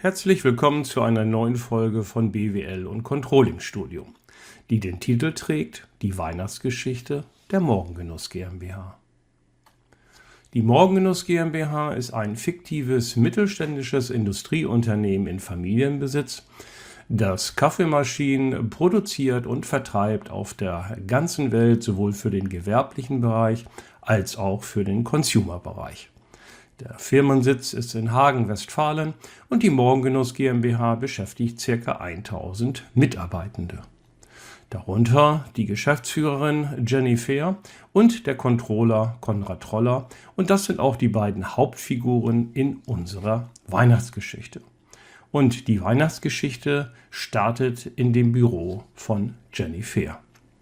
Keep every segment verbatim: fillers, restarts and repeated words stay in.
Herzlich willkommen zu einer neuen Folge von B W L und Controlling Studio, die den Titel trägt Die Weihnachtsgeschichte der Morgengenuss GmbH. Die Morgengenuss GmbH ist ein fiktives mittelständisches Industrieunternehmen in Familienbesitz, das Kaffeemaschinen produziert und vertreibt auf der ganzen Welt, sowohl für den gewerblichen Bereich als auch für den Consumer-Bereich. Der Firmensitz ist in Hagen, Westfalen und die Morgengenuss GmbH beschäftigt ca. tausend Mitarbeitende. Darunter die Geschäftsführerin Jenny Fehr und der Controller Konrad Troller, und das sind auch die beiden Hauptfiguren in unserer Weihnachtsgeschichte. Und die Weihnachtsgeschichte startet in dem Büro von Jenny Fehr.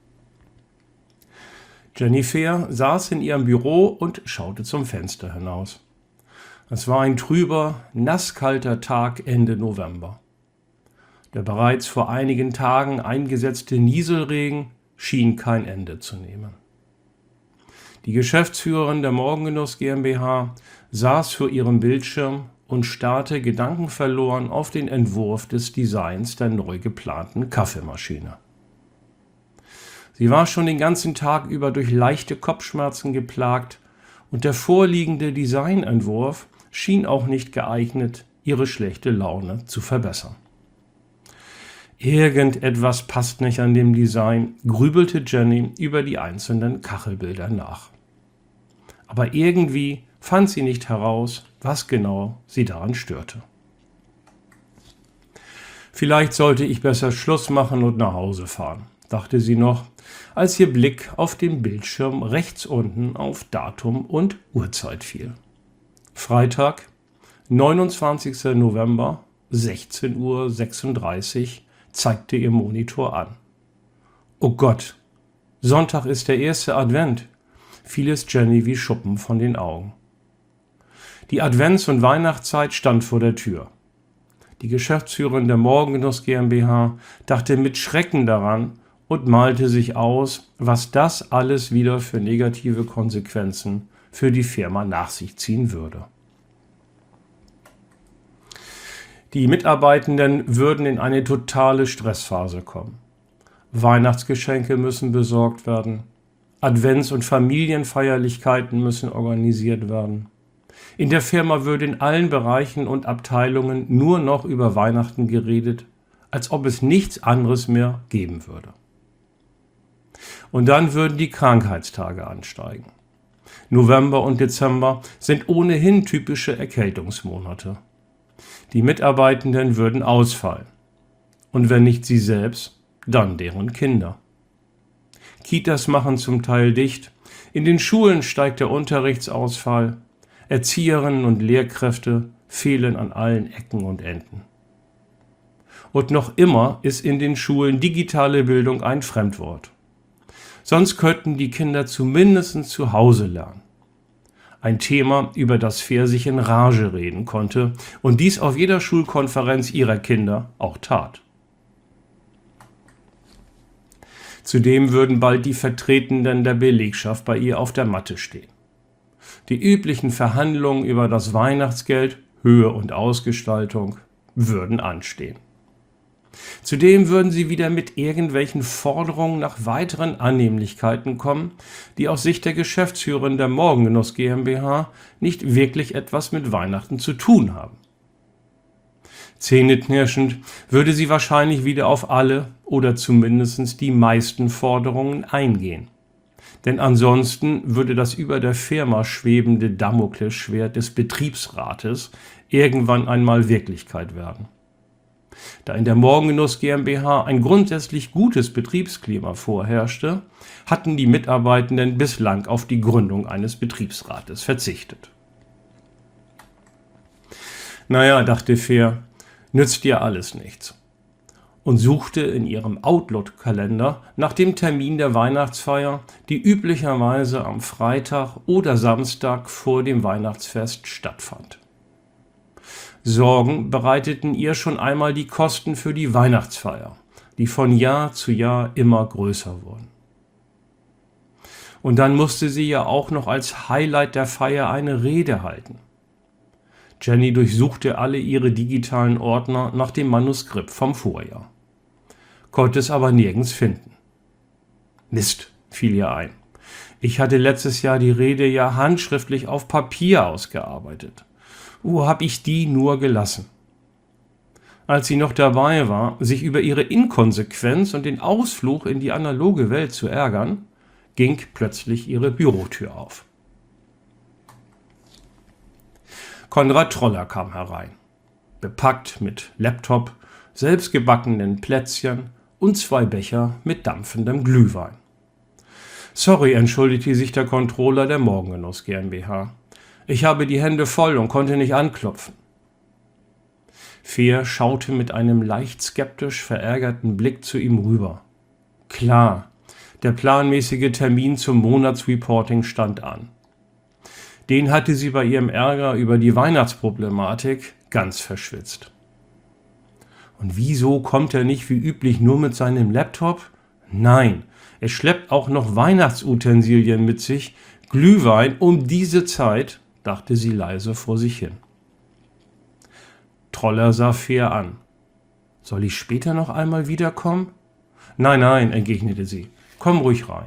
Jenny Fehr saß in ihrem Büro und schaute zum Fenster hinaus. Es war ein trüber, nasskalter Tag Ende November. Der bereits vor einigen Tagen eingesetzte Nieselregen schien kein Ende zu nehmen. Die Geschäftsführerin der Morgengenuss GmbH saß vor ihrem Bildschirm und starrte gedankenverloren auf den Entwurf des Designs der neu geplanten Kaffeemaschine. Sie war schon den ganzen Tag über durch leichte Kopfschmerzen geplagt und der vorliegende Designentwurf schien auch nicht geeignet, ihre schlechte Laune zu verbessern. Irgendetwas passt nicht an dem Design, grübelte Jenny über die einzelnen Kachelbilder nach. Aber irgendwie fand sie nicht heraus, was genau sie daran störte. Vielleicht sollte ich besser Schluss machen und nach Hause fahren, dachte sie noch, als ihr Blick auf dem Bildschirm rechts unten auf Datum und Uhrzeit fiel. Freitag, neunundzwanzigster November, sechzehn Uhr sechsunddreißig, zeigte ihr Monitor an. Oh Gott, Sonntag ist der erste Advent, fiel es Jenny wie Schuppen von den Augen. Die Advents- und Weihnachtszeit stand vor der Tür. Die Geschäftsführerin der Morgengenuss GmbH dachte mit Schrecken daran und malte sich aus, was das alles wieder für negative Konsequenzen für die Firma nach sich ziehen würde. Die Mitarbeitenden würden in eine totale Stressphase kommen. Weihnachtsgeschenke müssen besorgt werden, Advents- und Familienfeierlichkeiten müssen organisiert werden. In der Firma würde in allen Bereichen und Abteilungen nur noch über Weihnachten geredet, als ob es nichts anderes mehr geben würde. Und dann würden die Krankheitstage ansteigen. November und Dezember sind ohnehin typische Erkältungsmonate. Die Mitarbeitenden würden ausfallen. Und wenn nicht sie selbst, dann deren Kinder. Kitas machen zum Teil dicht, in den Schulen steigt der Unterrichtsausfall, Erzieherinnen und Lehrkräfte fehlen an allen Ecken und Enden. Und noch immer ist in den Schulen digitale Bildung ein Fremdwort. Sonst könnten die Kinder zumindest zu Hause lernen. Ein Thema, über das Fehr sich in Rage reden konnte und dies auf jeder Schulkonferenz ihrer Kinder auch tat. Zudem würden bald die Vertretenden der Belegschaft bei ihr auf der Matte stehen. Die üblichen Verhandlungen über das Weihnachtsgeld, Höhe und Ausgestaltung würden anstehen. Zudem würden sie wieder mit irgendwelchen Forderungen nach weiteren Annehmlichkeiten kommen, die aus Sicht der Geschäftsführerin der Morgengenuss GmbH nicht wirklich etwas mit Weihnachten zu tun haben. Zähneknirschend würde sie wahrscheinlich wieder auf alle oder zumindest die meisten Forderungen eingehen. Denn ansonsten würde das über der Firma schwebende Damoklesschwert des Betriebsrates irgendwann einmal Wirklichkeit werden. Da in der Morgengenuss GmbH ein grundsätzlich gutes Betriebsklima vorherrschte, hatten die Mitarbeitenden bislang auf die Gründung eines Betriebsrates verzichtet. Naja, dachte Fehr, nützt dir alles nichts. Und suchte in ihrem Outlook-Kalender nach dem Termin der Weihnachtsfeier, die üblicherweise am Freitag oder Samstag vor dem Weihnachtsfest stattfand. Sorgen bereiteten ihr schon einmal die Kosten für die Weihnachtsfeier, die von Jahr zu Jahr immer größer wurden. Und dann musste sie ja auch noch als Highlight der Feier eine Rede halten. Jenny durchsuchte alle ihre digitalen Ordner nach dem Manuskript vom Vorjahr, konnte es aber nirgends finden. Mist, fiel ihr ein. Ich hatte letztes Jahr die Rede ja handschriftlich auf Papier ausgearbeitet. Wo hab ich die nur gelassen? Als sie noch dabei war, sich über ihre Inkonsequenz und den Ausflug in die analoge Welt zu ärgern, ging plötzlich ihre Bürotür auf. Konrad Troller kam herein, bepackt mit Laptop, selbstgebackenen Plätzchen und zwei Becher mit dampfendem Glühwein. Sorry, entschuldigte sich der Controller der Morgengenuss GmbH. Ich habe die Hände voll und konnte nicht anklopfen. Fehr schaute mit einem leicht skeptisch verärgerten Blick zu ihm rüber. Klar, der planmäßige Termin zum Monatsreporting stand an. Den hatte sie bei ihrem Ärger über die Weihnachtsproblematik ganz verschwitzt. Und wieso kommt er nicht wie üblich nur mit seinem Laptop? Nein, er schleppt auch noch Weihnachtsutensilien mit sich, Glühwein um diese Zeit, dachte sie leise vor sich hin. Troller sah Fehr an. Soll ich später noch einmal wiederkommen? Nein, nein, entgegnete sie. Komm ruhig rein.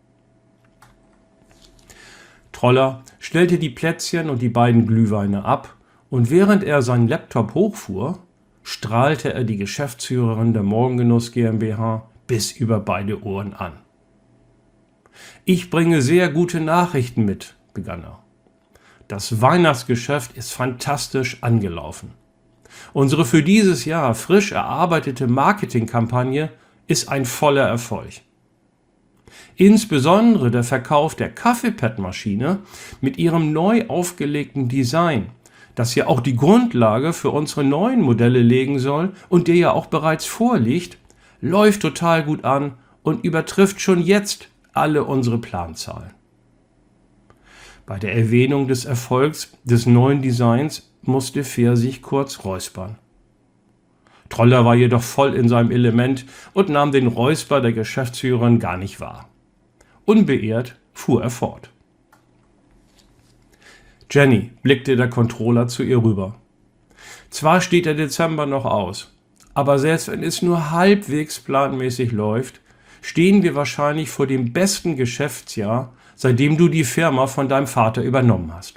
Troller stellte die Plätzchen und die beiden Glühweine ab, und während er seinen Laptop hochfuhr, strahlte er die Geschäftsführerin der Morgengenuss GmbH bis über beide Ohren an. Ich bringe sehr gute Nachrichten mit, begann er. Das Weihnachtsgeschäft ist fantastisch angelaufen. Unsere für dieses Jahr frisch erarbeitete Marketingkampagne ist ein voller Erfolg. Insbesondere der Verkauf der Kaffeepad-Maschine mit ihrem neu aufgelegten Design, das ja auch die Grundlage für unsere neuen Modelle legen soll und der ja auch bereits vorliegt, läuft total gut an und übertrifft schon jetzt alle unsere Planzahlen. Bei der Erwähnung des Erfolgs des neuen Designs musste Fehr sich kurz räuspern. Troller war jedoch voll in seinem Element und nahm den Räusper der Geschäftsführerin gar nicht wahr. Unbeirrt fuhr er fort. Jenny, blickte der Controller zu ihr rüber. Zwar steht der Dezember noch aus, aber selbst wenn es nur halbwegs planmäßig läuft, stehen wir wahrscheinlich vor dem besten Geschäftsjahr, seitdem du die Firma von deinem Vater übernommen hast.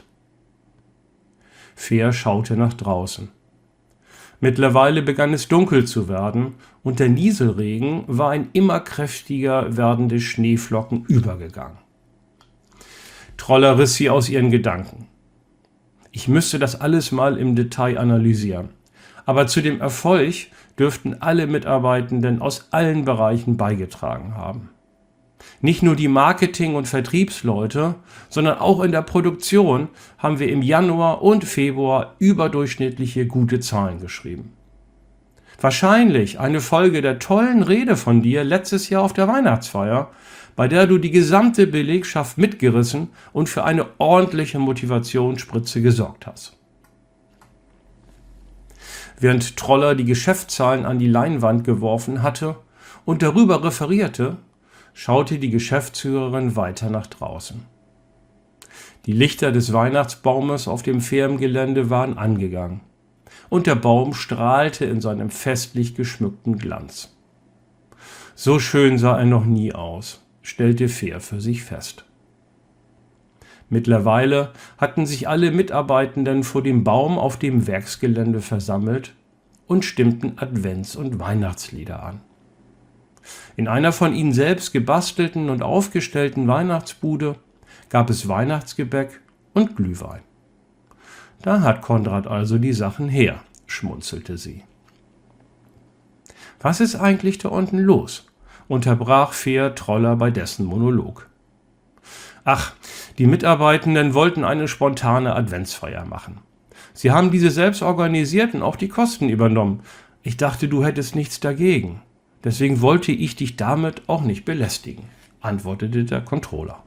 Fehr schaute nach draußen. Mittlerweile begann es dunkel zu werden und der Nieselregen war in immer kräftiger werdende Schneeflocken übergegangen. Troller riss sie aus ihren Gedanken. Ich müsste das alles mal im Detail analysieren, aber zu dem Erfolg dürften alle Mitarbeitenden aus allen Bereichen beigetragen haben. Nicht nur die Marketing- und Vertriebsleute, sondern auch in der Produktion haben wir im Januar und Februar überdurchschnittliche gute Zahlen geschrieben. Wahrscheinlich eine Folge der tollen Rede von dir letztes Jahr auf der Weihnachtsfeier, bei der du die gesamte Belegschaft mitgerissen und für eine ordentliche Motivationsspritze gesorgt hast. Während Troller die Geschäftszahlen an die Leinwand geworfen hatte und darüber referierte, schaute die Geschäftsführerin weiter nach draußen. Die Lichter des Weihnachtsbaumes auf dem Firmengelände waren angegangen und der Baum strahlte in seinem festlich geschmückten Glanz. So schön sah er noch nie aus, stellte Fehr für sich fest. Mittlerweile hatten sich alle Mitarbeitenden vor dem Baum auf dem Werksgelände versammelt und stimmten Advents- und Weihnachtslieder an. In einer von ihnen selbst gebastelten und aufgestellten Weihnachtsbude gab es Weihnachtsgebäck und Glühwein. Da hat Konrad also die Sachen her, schmunzelte sie. Was ist eigentlich da unten los? Unterbrach Fehr Troller bei dessen Monolog. Ach, die Mitarbeitenden wollten eine spontane Adventsfeier machen. Sie haben diese selbst organisiert und auch die Kosten übernommen. Ich dachte, du hättest nichts dagegen. Deswegen wollte ich dich damit auch nicht belästigen, antwortete der Controller.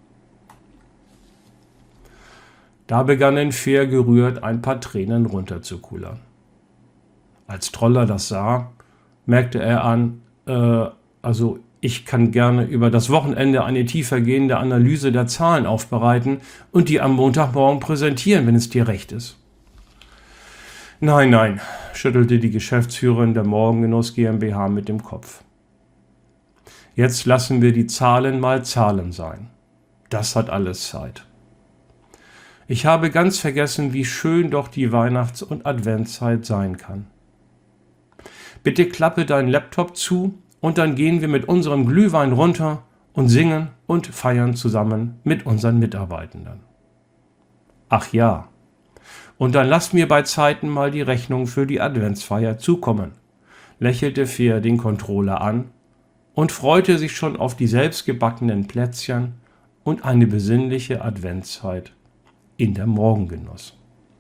Da begannen Fehr gerührt ein paar Tränen runterzukullern. Als Troller das sah, merkte er an, äh, also ich kann gerne über das Wochenende eine tiefergehende Analyse der Zahlen aufbereiten und die am Montagmorgen präsentieren, wenn es dir recht ist. Nein, nein, schüttelte die Geschäftsführerin der Morgengenuss GmbH mit dem Kopf. Jetzt lassen wir die Zahlen mal Zahlen sein. Das hat alles Zeit. Ich habe ganz vergessen, wie schön doch die Weihnachts- und Adventszeit sein kann. Bitte klappe deinen Laptop zu und dann gehen wir mit unserem Glühwein runter und singen und feiern zusammen mit unseren Mitarbeitenden. Ach ja, und dann lass mir bei Zeiten mal die Rechnung für die Adventsfeier zukommen, lächelte Fehr den Controller an und freute sich schon auf die selbstgebackenen Plätzchen und eine besinnliche Adventszeit in der Morgengenuss.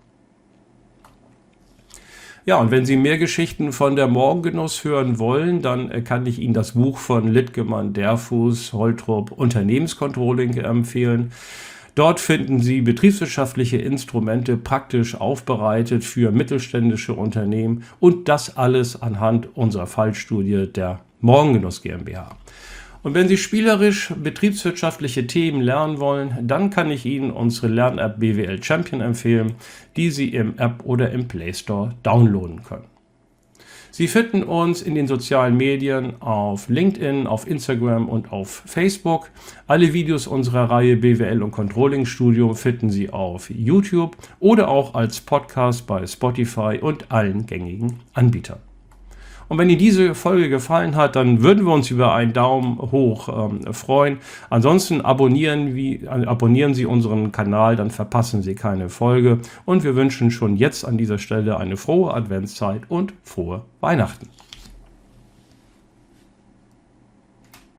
Ja, und wenn Sie mehr Geschichten von der Morgengenuss hören wollen, dann kann ich Ihnen das Buch von Littgemann, Derfuß, Holtrup, Unternehmenscontrolling empfehlen. Dort finden Sie betriebswirtschaftliche Instrumente praktisch aufbereitet für mittelständische Unternehmen und das alles anhand unserer Fallstudie der Morgengenuss GmbH. Und wenn Sie spielerisch betriebswirtschaftliche Themen lernen wollen, dann kann ich Ihnen unsere Lern-App B W L Champion empfehlen, die Sie im App oder im Play Store downloaden können. Sie finden uns in den sozialen Medien auf LinkedIn, auf Instagram und auf Facebook. Alle Videos unserer Reihe B W L und Controlling Studio finden Sie auf YouTube oder auch als Podcast bei Spotify und allen gängigen Anbietern. Und wenn Ihnen diese Folge gefallen hat, dann würden wir uns über einen Daumen hoch ähm, freuen. Ansonsten abonnieren, wie, äh, abonnieren Sie unseren Kanal, dann verpassen Sie keine Folge. Und wir wünschen schon jetzt an dieser Stelle eine frohe Adventszeit und frohe Weihnachten.